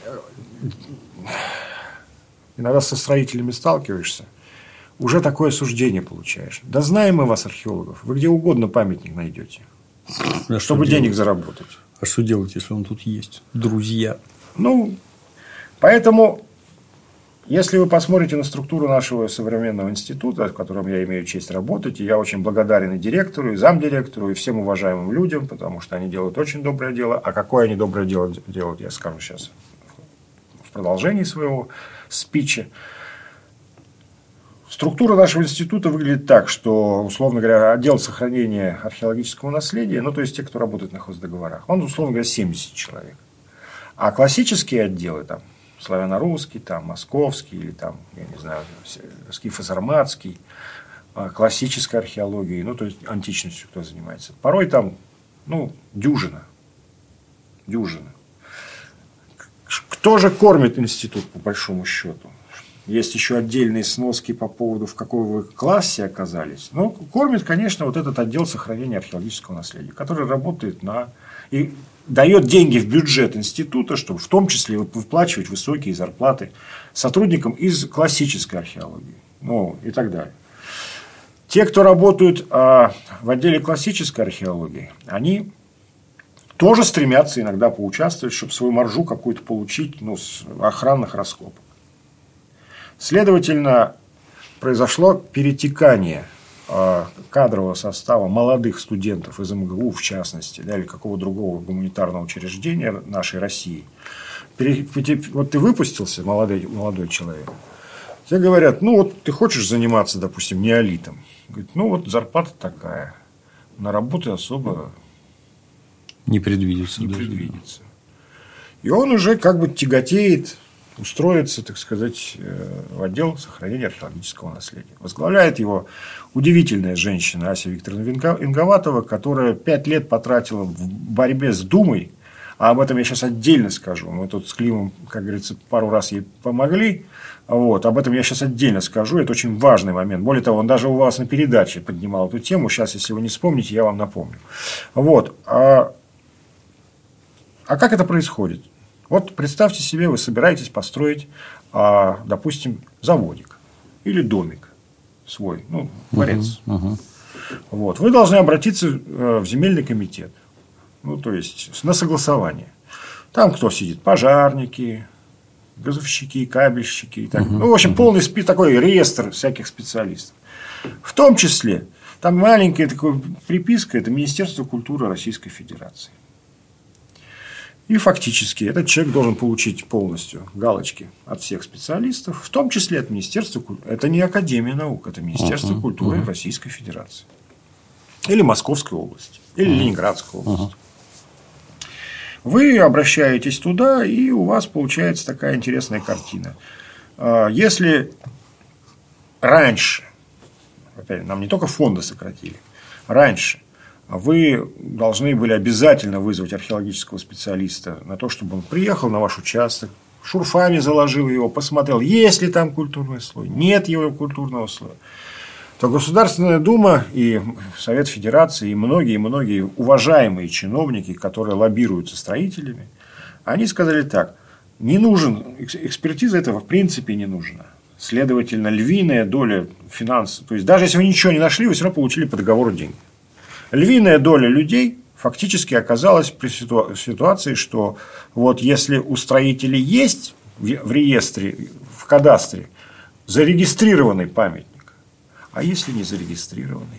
иногда со строителями сталкиваешься. Уже такое суждение получаешь. Да знаем мы вас, археологов. Вы где угодно памятник найдете. А чтобы денег делать? Заработать. А что делать, если он тут есть? Друзья. Ну, поэтому, если вы посмотрите на структуру нашего современного института, в котором я имею честь работать, и я очень благодарен и директору, и замдиректору, и всем уважаемым людям, потому что они делают очень доброе дело. А какое они доброе дело делают, я скажу сейчас в продолжении своего спича. Структура нашего института выглядит так, что, условно говоря, отдел сохранения археологического наследия, ну, то есть те, кто работает на хоздоговорах, он, условно говоря, семьдесят человек. А классические отделы, там, славяно-русский, там, московский, или там, я не знаю, скифо-сарматский, классической археологией, ну, то есть античностью кто занимается. Порой там, ну, дюжина. Дюжина. Кто же кормит институт, по большому счету? Есть еще отдельные сноски по поводу, в какой вы классе оказались. Ну, кормит, конечно, вот этот отдел сохранения археологического наследия, который работает на... и дает деньги в бюджет института, чтобы в том числе выплачивать высокие зарплаты сотрудникам из классической археологии. ну и так далее. Те, кто работают а, в отделе классической археологии, они тоже стремятся иногда поучаствовать, чтобы свою маржу какую-то получить, ну, с охранных раскопок. Следовательно, произошло перетекание а, кадрового состава молодых студентов из эм гэ у, в частности, да, или какого другого гуманитарного учреждения нашей России. Вот ты выпустился, молодой, молодой человек, тебе говорят, ну вот ты хочешь заниматься, допустим, неолитом. Говорит, ну вот зарплата такая, на работы особо не предвидится. Не даже. предвидится. И он уже как бы тяготеет устроиться, так сказать, в отдел сохранения археологического наследия. Возглавляет его удивительная женщина Ася Викторовна Инговатова, которая пять лет потратила в борьбе с Думой. А об этом я сейчас отдельно скажу. Мы тут с Климом, как говорится, пару раз ей помогли. Вот. Об этом я сейчас отдельно скажу. Это очень важный момент. Более того, он даже у вас на передаче поднимал эту тему. Сейчас, если вы не вспомните, я вам напомню. Вот. А, а как это происходит? Вот представьте себе, вы собираетесь построить, а, допустим, заводик или домик свой, ну, дворец. Uh-huh, uh-huh. Вот. Вы должны обратиться в земельный комитет. Ну, то есть, на согласование. Там кто сидит? Пожарники, газовщики, кабельщики. И так. Uh-huh. Ну, в общем, полный список, такой реестр всяких специалистов. В том числе, там маленькая такая приписка, это Министерство культуры Российской Федерации. И фактически этот человек должен получить полностью галочки от всех специалистов, в том числе от Министерства культуры. Это не Академия наук, это Министерство uh-huh. культуры uh-huh. Российской Федерации. Или Московской области, или uh-huh. Ленинградской области. Uh-huh. Вы обращаетесь туда, и у вас получается такая интересная картина. Если раньше, опять, нам не только фонды сократили, раньше вы должны были обязательно вызвать археологического специалиста на то, чтобы он приехал на ваш участок, шурфами заложил его, посмотрел, есть ли там культурный слой, нет его культурного слоя. То Государственная Дума и Совет Федерации, и многие-многие уважаемые чиновники, которые лоббируют со строителями, они сказали так, не нужен, экспертиза этого в принципе не нужна. Следовательно, львиная доля финансов, то есть, даже если вы ничего не нашли, вы все равно получили по договору деньги. Львиная доля людей фактически оказалась при ситуации, что вот если у строителей есть в реестре, в кадастре зарегистрированный памятник, а если не зарегистрированный?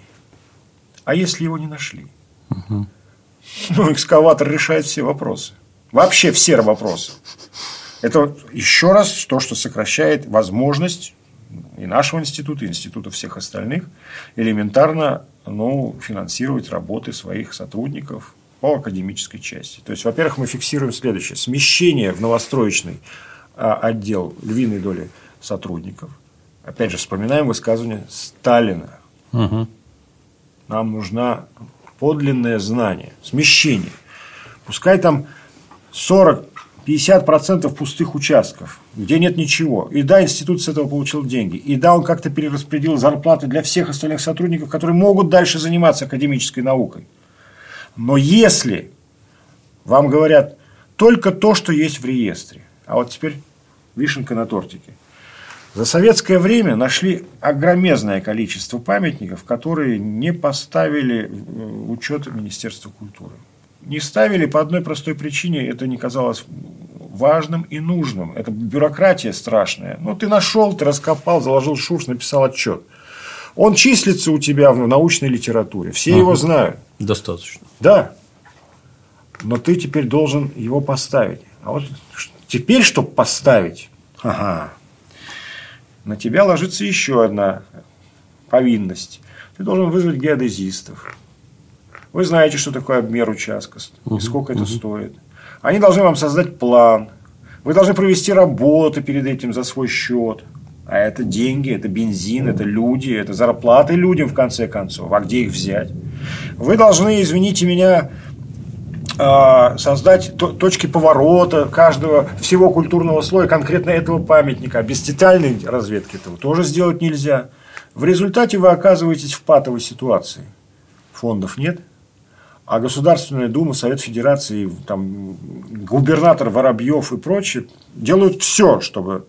А если его не нашли? Угу. Ну, экскаватор решает все вопросы. Вообще все вопросы. Это еще раз то, что сокращает возможность и нашего института, и института всех остальных элементарно, ну, финансировать работы своих сотрудников по академической части. То есть, во-первых, мы фиксируем следующее. Смещение в новостроечный отдел львиной доли сотрудников. Опять же, вспоминаем высказывание Сталина. Угу. Нам нужна подлинное знание, смещение. Пускай там сорок-пятьдесят процентов пустых участков, где нет ничего. И да, институт с этого получил деньги. И да, он как-то перераспределил зарплаты для всех остальных сотрудников, которые могут дальше заниматься академической наукой. Но если вам говорят только то, что есть в реестре, а вот теперь вишенка на тортике. За советское время нашли огромезное количество памятников, которые не поставили учет Министерства культуры. Не ставили по одной простой причине, это не казалось важным и нужным. Это бюрократия страшная. Ну, ты нашел, ты раскопал, заложил шурф, написал отчет. Он числится у тебя в научной литературе. Все ага. его знают. Достаточно. Да. Но ты теперь должен его поставить. А вот теперь, чтобы поставить, ага, на тебя ложится еще одна повинность. Ты должен вызвать геодезистов. Вы знаете, что такое обмер участка и сколько uh-huh, это uh-huh. стоит. Они должны вам создать план. Вы должны провести работу перед этим за свой счет. А это деньги, это бензин, это люди, это зарплаты людям, в конце концов. А где их взять? Вы должны, извините меня, создать точки поворота каждого, всего культурного слоя, конкретно этого памятника. А без детальной разведки этого тоже сделать нельзя. В результате вы оказываетесь в патовой ситуации. Фондов нет. А Государственная Дума, Совет Федерации, там, губернатор Воробьев и прочие делают все, чтобы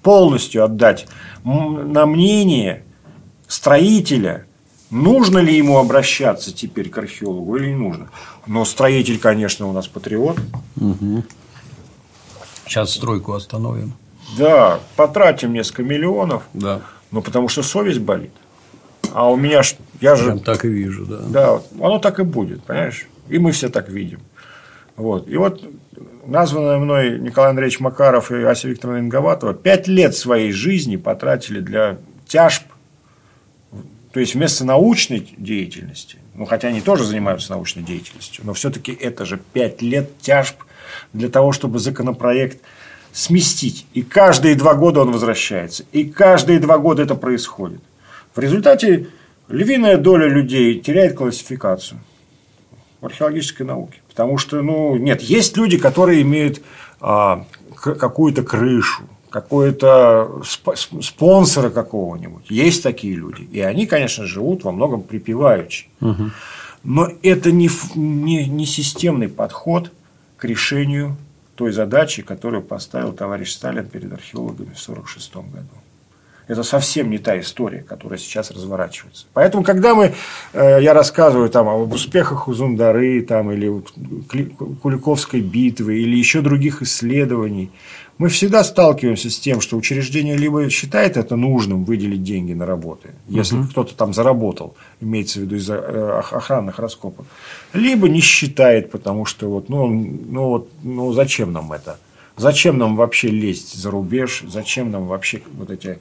полностью отдать на мнение строителя, нужно ли ему обращаться теперь к археологу или не нужно. Но строитель, конечно, у нас патриот. Угу. Сейчас стройку остановим. Да, потратим несколько миллионов, да. но потому что совесть болит. А у меня ж, я же... Прям так и вижу, да. Да, оно так и будет, понимаешь? И мы все так видим. Вот. И вот названные мной Николай Андреевич Макаров и Ася Викторовна Инговатова пять лет своей жизни потратили для тяжб. То есть вместо научной деятельности, ну хотя они тоже занимаются научной деятельностью, но все-таки это же пять лет тяжб для того, чтобы законопроект сместить. И каждые два года он возвращается. И каждые два года это происходит. В результате львиная доля людей теряет классификацию в археологической науке. Потому что, ну, нет, есть люди, которые имеют а, какую-то крышу, какого-то спонсора какого-нибудь. Есть такие люди. И они, конечно, живут во многом припеваючи. Угу. Но это не, не, не системный подход к решению той задачи, которую поставил товарищ Сталин перед археологами в сорок шестом году. Это совсем не та история, которая сейчас разворачивается. Поэтому, когда мы, я рассказываю там, об успехах Узундары там, или Куликовской битвы, или еще других исследований, мы всегда сталкиваемся с тем, что учреждение либо считает это нужным выделить деньги на работы, если угу. кто-то там заработал, имеется в виду из-за охранных раскопок, либо не считает, потому что вот, ну, ну, вот, ну, зачем нам это? Зачем нам вообще лезть за рубеж? Зачем нам вообще вот эти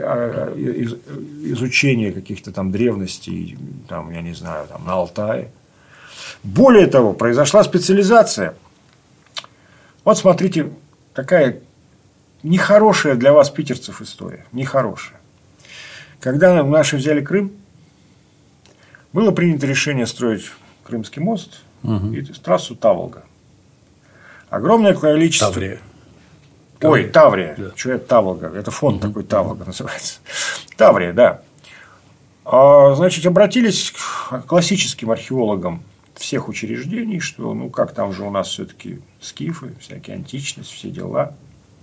изучения каких-то там древностей, там, я не знаю, там, на Алтае? Более того, произошла специализация. Вот смотрите, какая нехорошая для вас, питерцев, история. Нехорошая. Когда наши взяли Крым, было принято решение строить Крымский мост угу. и трассу Таволга. Огромное количество... Таврия. Ой, Таврия. Да. Что это Таволга? Это фонд угу. такой Таволга называется. Таврия, да. А, значит, обратились к классическим археологам всех учреждений, что ну как там же у нас все-таки скифы, всякие античность, все дела.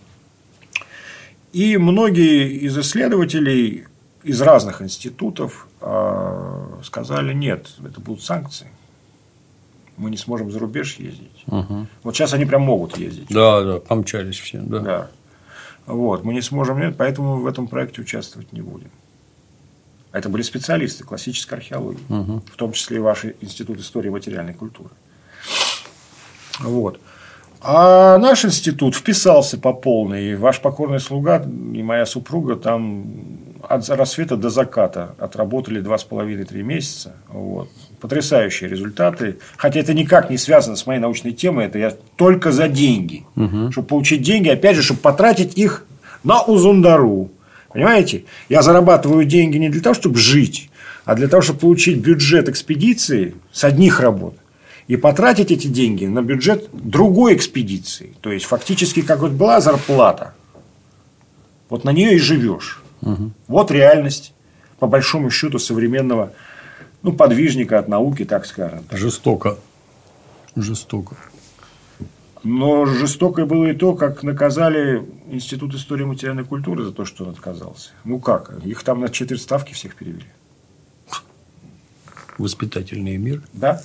И многие из исследователей из разных институтов а, сказали: нет, это будут санкции. Мы не сможем за рубеж ездить. Угу. Вот сейчас они прям могут ездить. Да, да, помчались все. Да. Да. Вот, мы не сможем, нет, поэтому в этом проекте участвовать не будем. Это были специалисты классической археологии, угу. в том числе и ваш институт истории и материальной культуры. Вот. А наш институт вписался по полной. И ваш покорный слуга и моя супруга там от рассвета до заката отработали два с половиной-три месяца. Вот. Потрясающие результаты. Хотя это никак не связано с моей научной темой. Это я только за деньги. Угу. Чтобы получить деньги, опять же, чтобы потратить их на Узундару. Понимаете? Я зарабатываю деньги не для того, чтобы жить, а для того, чтобы получить бюджет экспедиции с одних работ. И потратить эти деньги на бюджет другой экспедиции. То есть, фактически, как вот была зарплата, вот на нее и живешь. Угу. Вот реальность, по большому счету, современного ну, подвижника от науки, так скажем. Жестоко. Жестоко. Но жестоко было и то, как наказали Институт истории и материальной культуры за то, что он отказался. Ну как? Их там на четыре ставки всех перевели. Воспитательный мир. Да.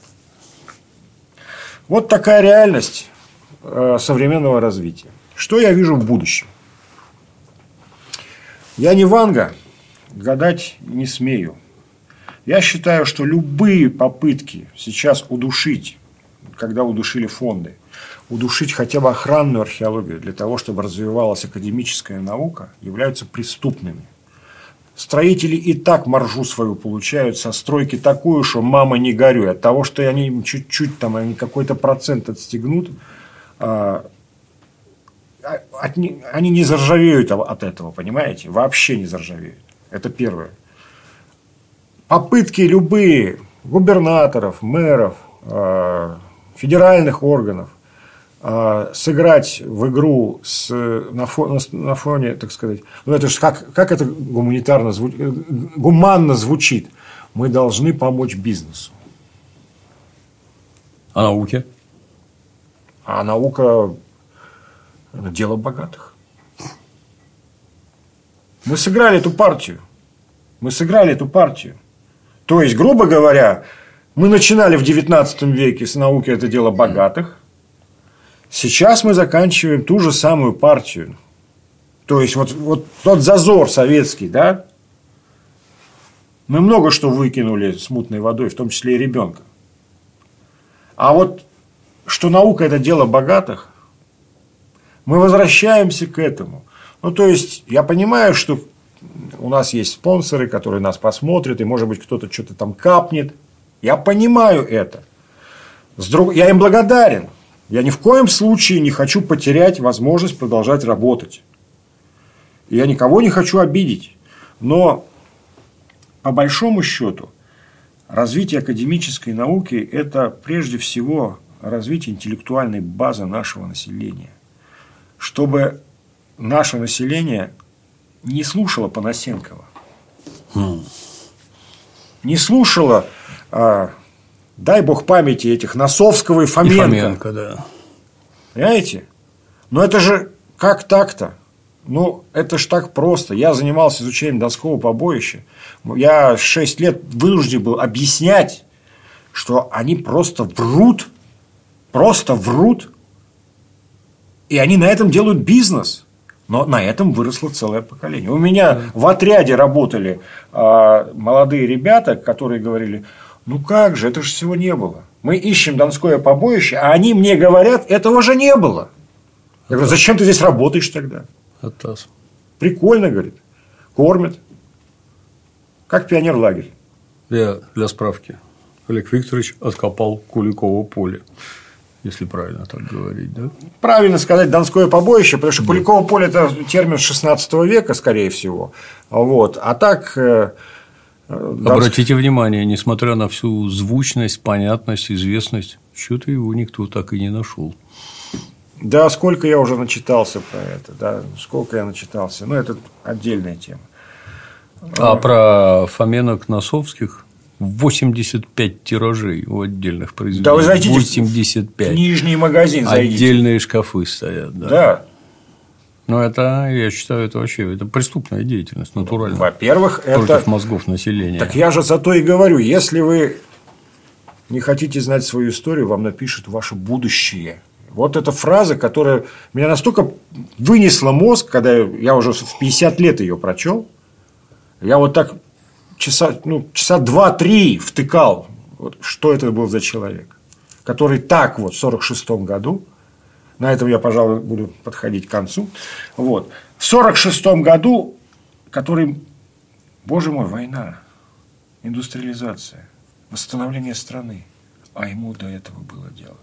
Вот такая реальность современного развития. Что я вижу в будущем? Я не Ванга, гадать не смею. Я считаю, что любые попытки сейчас удушить, когда удушили фонды, удушить хотя бы охранную археологию для того, чтобы развивалась академическая наука, являются преступными. Строители и так маржу свою получают со стройки такую, что мама не горюй. От того, что они чуть-чуть там, они какой-то процент отстегнут, а, от, они не заржавеют от этого, понимаете? Вообще не заржавеют. Это первое. Попытки любые губернаторов, мэров, а, федеральных органов а, сыграть в игру с, на, фоне, на фоне, так сказать, ну это же как, как это гуманитарно звучит, гуманно звучит. Мы должны помочь бизнесу. А науке? А наука – это дело богатых. Мы сыграли эту партию. Мы сыграли эту партию. То есть, грубо говоря, мы начинали в девятнадцатом веке с науки это дело богатых. Сейчас мы заканчиваем ту же самую партию. То есть, вот, вот тот зазор советский, да? Мы много что выкинули с мутной водой, в том числе и ребенка. А вот что наука – это дело богатых, мы возвращаемся к этому. Ну, то есть, я понимаю, что у нас есть спонсоры, которые нас посмотрят, и, может быть, кто-то что-то там капнет. Я понимаю это. С друг... Я им благодарен. Я ни в коем случае не хочу потерять возможность продолжать работать. И я никого не хочу обидеть. Но, по большому счету, развитие академической науки – это прежде всего развитие интеллектуальной базы нашего населения. Чтобы наше население не слушало Панасенкова. Хм. Не слушало, а, дай бог памяти, этих Носовского и Фоменко. И Фоменко, да. Понимаете? Но это же как так-то? Ну, это ж так просто. Я занимался изучением Донского побоища. Я шесть лет вынужден был объяснять, что они просто врут. Просто врут. И они на этом делают бизнес. Но на этом выросло целое поколение. У меня в отряде работали а, молодые ребята, которые говорили: ну как же, это же всего не было. Мы ищем Донское побоище, а они мне говорят, этого же не было. Я говорю: зачем ты здесь работаешь тогда? Атас. Прикольно, говорит. Кормят. Как пионерлагерь. Я для справки. Олег Викторович откопал Куликово поле. Если правильно так говорить, да? Правильно сказать Донское побоище, потому что Куликово поле – это термин шестнадцатого века, скорее всего. Вот. А так… Донск... Обратите внимание, несмотря на всю звучность, понятность, известность, что-то его никто так и не нашел. Да, сколько я уже начитался про это, да, сколько я начитался. Ну, это отдельная тема. А про Фоменок Носовских восемьдесят пять тиражей у отдельных произведений. Да, вы зайдите восемьдесят пять. В книжный магазин зайдите. Отдельные шкафы стоят. Да. Да. Но это, я считаю, это вообще это преступная деятельность, натурально. Во-первых, против это… мозгов населения. Так я же зато и говорю, если вы не хотите знать свою историю, вам напишут ваше будущее. Вот эта фраза, которая меня настолько вынесла мозг, когда я уже в пятьдесят лет ее прочел, я вот так часа, ну, часа два-три втыкал, вот, что это был за человек, который так вот в сорок шестом году, на этом я, пожалуй, буду подходить к концу, вот, в сорок шестом году, который, боже мой, война, индустриализация, восстановление страны, а ему до этого было дело.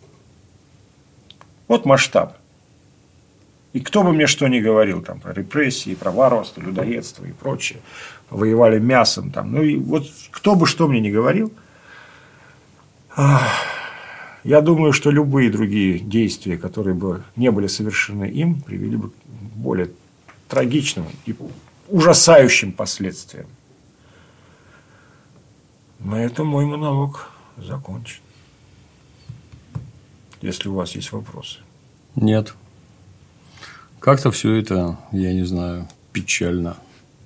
Вот масштаб. И кто бы мне что ни говорил там, про репрессии, про варварство, людоедство и прочее, воевали мясом. Там, ну и вот кто бы что мне ни говорил, я думаю, что любые другие действия, которые бы не были совершены им, привели бы к более трагичным и ужасающим последствиям. На этом мой монолог закончен. Если у вас есть вопросы. Нет. Как-то все это, я не знаю, печально.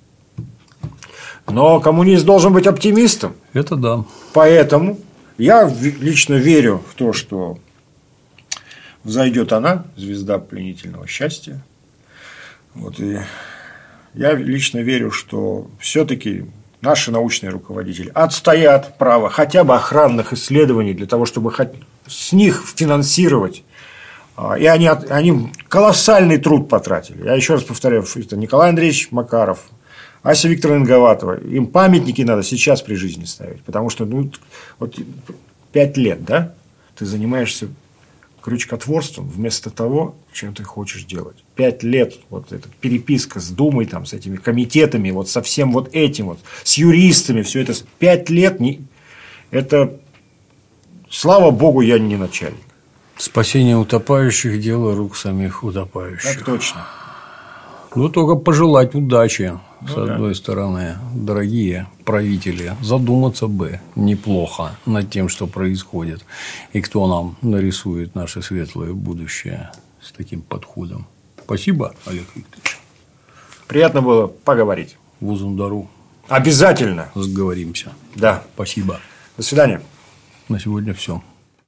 Но коммунист должен быть оптимистом. Это да. Поэтому я лично верю в то, что взойдет она, звезда пленительного счастья. Вот, и я лично верю, что все-таки наши научные руководители отстоят право хотя бы охранных исследований для того, чтобы хоть с них финансировать. И они, они колоссальный труд потратили. Я еще раз повторяю, это Николай Андреевич Макаров, Ася Викторовна Инговатова. Им памятники надо сейчас при жизни ставить. Потому что ну, вот пять лет, да, ты занимаешься крючкотворством вместо того, чем ты хочешь делать. Пять лет вот эта переписка с Думой, там, с этими комитетами, вот со всем вот этим, вот, с юристами, все это. Пять лет не... это, слава богу, я не начальник. Спасение утопающих – дело рук самих утопающих. Так точно. Ну, только пожелать удачи, ну, с одной да. стороны, дорогие правители, задуматься бы неплохо над тем, что происходит, и кто нам нарисует наше светлое будущее с таким подходом. Спасибо, Олег Викторович. Приятно было поговорить. Вузундару. Обязательно. Сговоримся. Да. Спасибо. До свидания. На сегодня все.